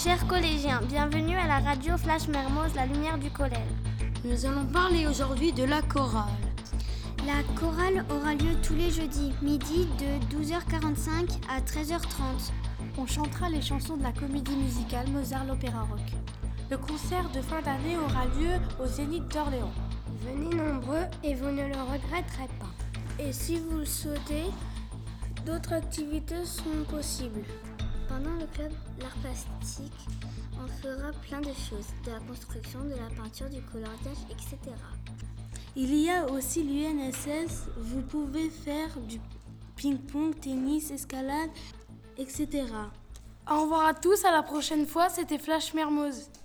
Chers collégiens, bienvenue à la radio Flash Mermoz, la lumière du collège. Nous allons parler aujourd'hui de la chorale. La chorale aura lieu tous les jeudis, midi de 12h45 à 13h30. On chantera les chansons de la comédie musicale Mozart l'Opéra Rock. Le concert de fin d'année aura lieu au Zénith d'Orléans. Venez nombreux et vous ne le regretterez pas. Et si vous le souhaitez, d'autres activités seront possibles. Pendant le club l'art plastique, on fera plein de choses, de la construction, de la peinture, du coloriage, etc. Il y a aussi l'UNSS, vous pouvez faire du ping-pong, tennis, escalade, etc. Au revoir à tous, à la prochaine fois, c'était Flash Mermoz.